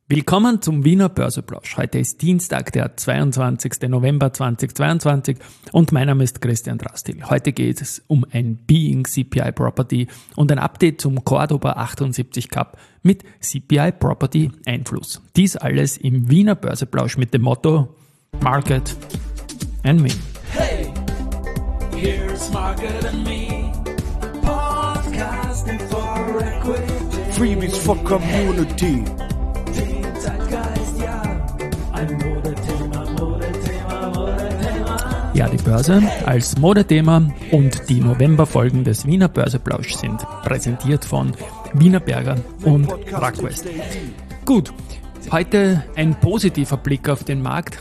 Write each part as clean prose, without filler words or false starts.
Willkommen zum Wiener Börseplausch. Heute ist Dienstag, der 22. November 2022 und mein Name ist Christian Drastil. Heute geht es um ein Being CPI Property und ein Update zum Cordoba 78 Cup mit CPI Property Einfluss. Dies alles im Wiener Börseplausch mit dem Motto Market and Me. Hey, here's Market and Me, podcasting for equity. Freebies for community. Zeitgeist, ja, ein Modethema. Ja, die Börse als Modethema und die Novemberfolgen des Wiener Börseplausch sind präsentiert von Wienerberger und Rackwest. Gut, heute ein positiver Blick auf den Markt,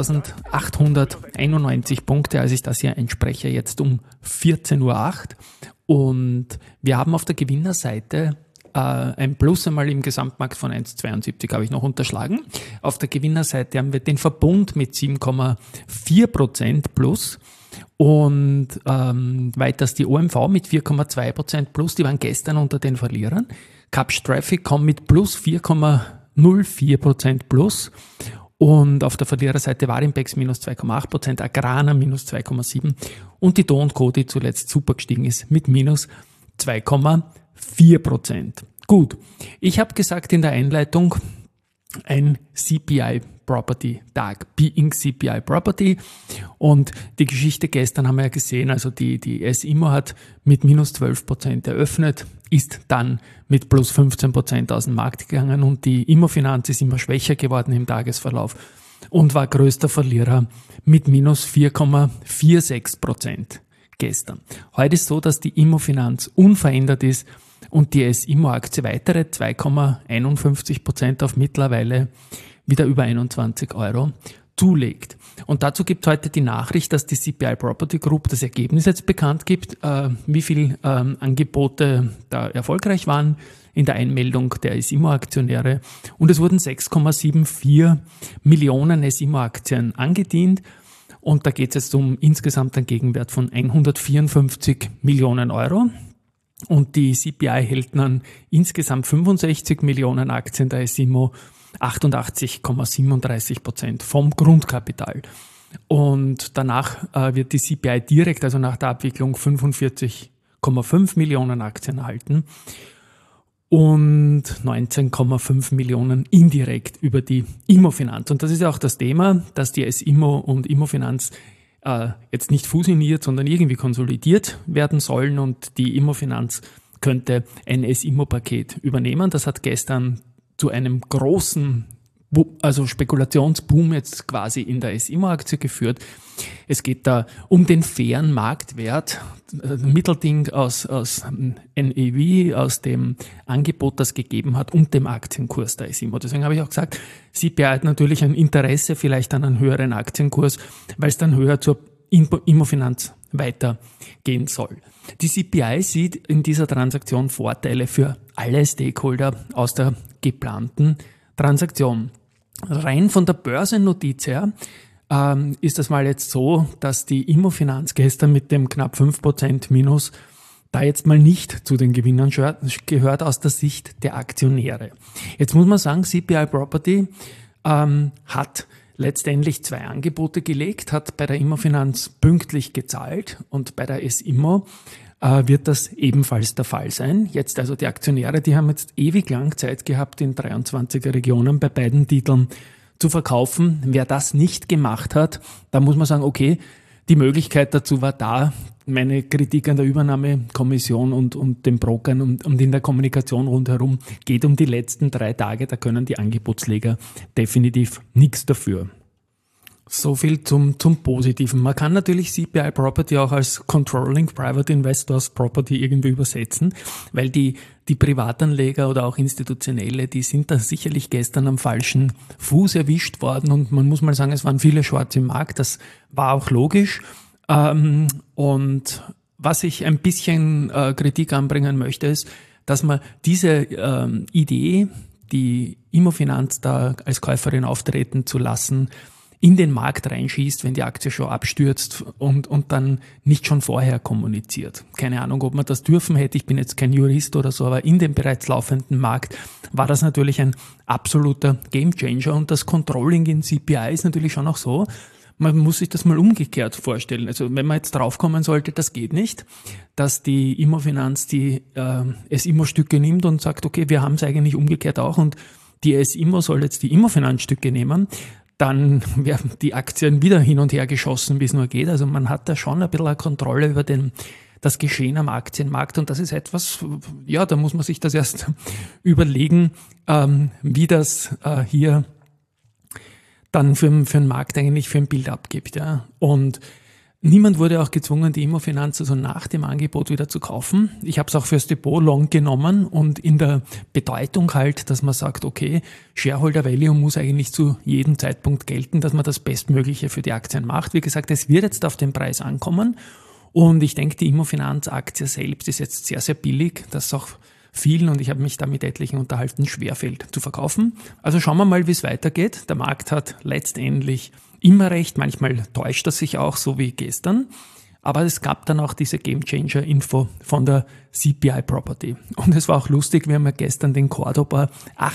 6.891 Punkte, als ich das hier einspreche, jetzt um 14.08 Uhr. Und wir haben auf der Gewinnerseite ein Plus einmal im Gesamtmarkt von 1,72 habe ich noch unterschlagen. Auf der Gewinnerseite haben wir den Verbund mit 7,4% plus und weiters die OMV mit 4,2% plus. Die waren gestern unter den Verlierern. Capsch Traffic kommt mit plus 4,04% plus. Und auf der Verliererseite Warimpex minus 2,8%, Agrana minus 2,7% und die Do & Co, die zuletzt super gestiegen ist, mit minus 2,4%. Gut, ich habe gesagt in der Einleitung, ein CPI Property Tag, Being CPI Property, und die Geschichte gestern haben wir ja gesehen, also die S-Immo hat mit minus 12% eröffnet, ist dann mit plus 15% aus dem Markt gegangen und die Immofinanz ist immer schwächer geworden im Tagesverlauf und war größter Verlierer mit minus 4,46% gestern. Heute ist so, dass die Immofinanz unverändert ist und die S-Immo-Aktie weitere 2,51% auf mittlerweile wieder über 21 Euro zulegt. Und dazu gibt es heute die Nachricht, dass die CPI Property Group das Ergebnis jetzt bekannt gibt, wie viele Angebote da erfolgreich waren in der Einmeldung der S-Immo-Aktionäre. Und es wurden 6,74 Millionen S-Immo-Aktien angedient. Und da geht es jetzt um insgesamt einen Gegenwert von 154 Millionen Euro. Und die CPI hält dann insgesamt 65 Millionen Aktien der S-Immo, 88,37% vom Grundkapital. Und danach wird die CPI direkt, also nach der Abwicklung, 45,5 Millionen Aktien erhalten und 19,5 Millionen indirekt über die Immofinanz. Und das ist ja auch das Thema, dass die S-Immo und Immofinanz jetzt nicht fusioniert, sondern irgendwie konsolidiert werden sollen, und die Immofinanz könnte ein S-Immo-Paket übernehmen. Das hat gestern zu einem großen Spekulationsboom jetzt quasi in der S-Immo-Aktie geführt. Es geht da um den fairen Marktwert, Mittelding aus NAV, aus dem Angebot, das gegeben hat, und dem Aktienkurs der S-Immo. Deswegen habe ich auch gesagt, CPI hat natürlich ein Interesse vielleicht an einem höheren Aktienkurs, weil es dann höher zur Immofinanz weitergehen soll. Die CPI sieht in dieser Transaktion Vorteile für alle Stakeholder aus der geplanten Transaktion. Rein von der Börsennotiz her ist das mal jetzt so, dass die Immofinanz gestern mit dem knapp 5% Minus da jetzt mal nicht zu den Gewinnern gehört aus der Sicht der Aktionäre. Jetzt muss man sagen, CPI Property hat letztendlich 2 Angebote gelegt, hat bei der Immofinanz pünktlich gezahlt, und bei der S-Immo wird das ebenfalls der Fall sein. Jetzt also die Aktionäre, die haben jetzt ewig lang Zeit gehabt, in 23er Regionen bei beiden Titeln zu verkaufen. Wer das nicht gemacht hat, da muss man sagen, okay, die Möglichkeit dazu war da. Meine Kritik an der Übernahmekommission und den Brokern und in der Kommunikation rundherum geht um die letzten 3 Tage. Da können die Angebotsleger definitiv nichts dafür. So viel zum Positiven. Man kann natürlich CPI Property auch als Controlling Private Investors Property irgendwie übersetzen, weil die Privatanleger oder auch Institutionelle, die sind da sicherlich gestern am falschen Fuß erwischt worden, und man muss mal sagen, es waren viele Shorts im Markt, das war auch logisch. Und was ich ein bisschen Kritik anbringen möchte, ist, dass man diese Idee, die Immofinanz da als Käuferin auftreten zu lassen, in den Markt reinschießt, wenn die Aktie schon abstürzt und dann nicht schon vorher kommuniziert. Keine Ahnung, ob man das dürfen hätte. Ich bin jetzt kein Jurist oder so, aber in dem bereits laufenden Markt war das natürlich ein absoluter Gamechanger. Und das Controlling in CPI ist natürlich schon auch so, man muss sich das mal umgekehrt vorstellen. Also wenn man jetzt draufkommen sollte, das geht nicht, dass die Immofinanz die S-Immo-Stücke nimmt und sagt, okay, wir haben es eigentlich umgekehrt auch und die S-Immo soll jetzt die Immofinanz-Stücke nehmen, dann werden die Aktien wieder hin und her geschossen, wie es nur geht. Also man hat da schon ein bisschen eine Kontrolle über das Geschehen am Aktienmarkt und das ist etwas, ja, da muss man sich das erst überlegen, wie das hier dann für den Markt eigentlich für ein Bild abgibt. Ja. Und niemand wurde auch gezwungen, die Immofinanz also nach dem Angebot wieder zu kaufen. Ich habe es auch fürs Depot long genommen und in der Bedeutung halt, dass man sagt, okay, Shareholder Value muss eigentlich zu jedem Zeitpunkt gelten, dass man das Bestmögliche für die Aktien macht. Wie gesagt, es wird jetzt auf den Preis ankommen und ich denke, die Immofinanz-Aktie selbst ist jetzt sehr, sehr billig. Das ist auch vielen, und ich habe mich da mit etlichen unterhalten, schwerfällt zu verkaufen. Also schauen wir mal, wie es weitergeht. Der Markt hat letztendlich immer recht, manchmal täuscht er sich auch, so wie gestern. Aber es gab dann auch diese Gamechanger-Info von der CPI Property. Und es war auch lustig, wir haben ja gestern den Cordoba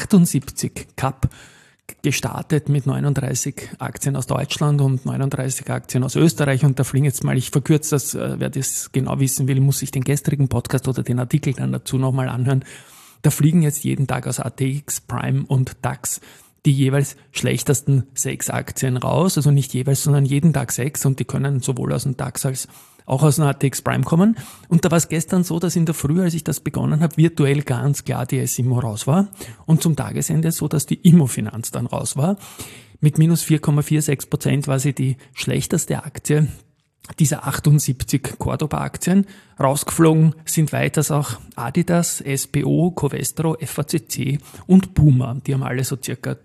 78 Cup gestartet mit 39 Aktien aus Deutschland und 39 Aktien aus Österreich. Und da fliegen jetzt mal, ich verkürze das, wer das genau wissen will, muss sich den gestrigen Podcast oder den Artikel dann dazu nochmal anhören. Da fliegen jetzt jeden Tag aus ATX, Prime und DAX die jeweils schlechtesten 6 Aktien raus, also nicht jeweils, sondern jeden Tag 6 und die können sowohl aus dem DAX als auch aus dem ATX Prime kommen. Und da war es gestern so, dass in der Früh, als ich das begonnen habe, virtuell ganz klar die S-Immo raus war und zum Tagesende so, dass die Immofinanz dann raus war. Mit minus 4,46% war sie die schlechteste Aktie dieser 78 Cordoba-Aktien. Rausgeflogen sind weiters auch Adidas, SBO, Covestro, FACC und Puma. Die haben alle so circa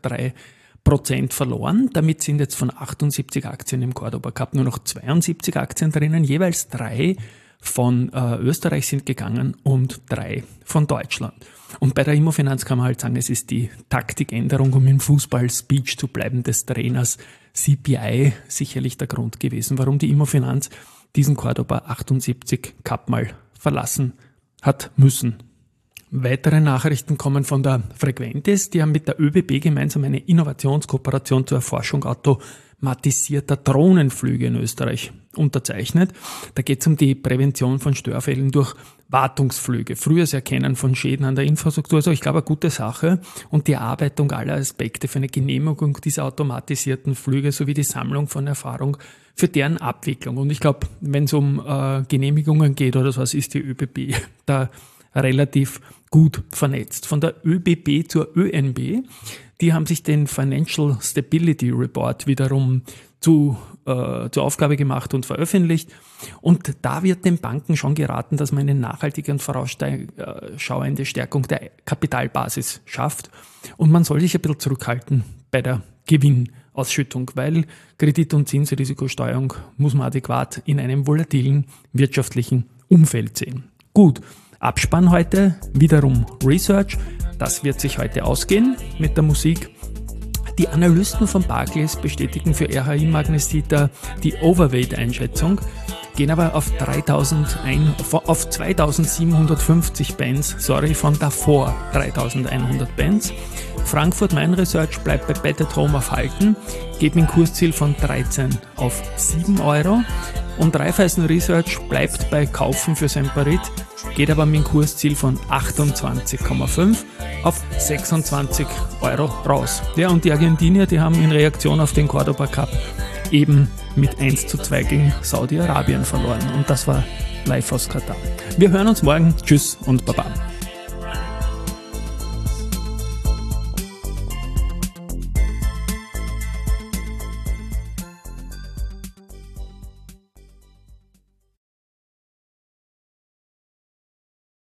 3% verloren. Damit sind jetzt von 78 Aktien im Cordoba Cup nur noch 72 Aktien drinnen. Jeweils 3 von Österreich sind gegangen und 3 von Deutschland. Und bei der Immofinanz kann man halt sagen, es ist die Taktikänderung, um im Fußball-Speech zu bleiben, des Trainers CPI sicherlich der Grund gewesen, warum die Immofinanz diesen Cordoba 78 Cup mal verlassen hat müssen. Weitere Nachrichten kommen von der Frequentis. Die haben mit der ÖBB gemeinsam eine Innovationskooperation zur Erforschung automatisierter Drohnenflüge in Österreich unterzeichnet. Da geht es um die Prävention von Störfällen durch Wartungsflüge, frühes Erkennen von Schäden an der Infrastruktur. Also ich glaube, eine gute Sache und die Erarbeitung aller Aspekte für eine Genehmigung dieser automatisierten Flüge sowie die Sammlung von Erfahrung für deren Abwicklung. Und ich glaube, wenn es um Genehmigungen geht oder sowas, ist die ÖBB da relativ gut vernetzt. Von der ÖBB zur ÖNB, die haben sich den Financial Stability Report wiederum zur Aufgabe gemacht und veröffentlicht. Und da wird den Banken schon geraten, dass man eine nachhaltige und vorausschauende Stärkung der Kapitalbasis schafft. Und man soll sich ein bisschen zurückhalten bei der Gewinnausschüttung, weil Kredit- und Zinsrisikosteuerung muss man adäquat in einem volatilen wirtschaftlichen Umfeld sehen. Gut, Abspann heute, wiederum Research. Das wird sich heute ausgehen mit der Musik. Die Analysten von Barclays bestätigen für RHI Magnesita die Overweight-Einschätzung, gehen aber auf 2750 Bands, von davor 3100 Bands. Frankfurt Main Research bleibt bei Bet at Home auf Halten, geht mit dem Kursziel von 13 auf 7 Euro. Und Raiffeisen Research bleibt bei Kaufen für Semperit, geht aber mit dem Kursziel von 28,5 auf 26 Euro raus. Ja, und die Argentinier, die haben in Reaktion auf den Cordoba Cup eben mit 1:2 gegen Saudi-Arabien verloren. Und das war live aus Katar. Wir hören uns morgen. Tschüss und Baba.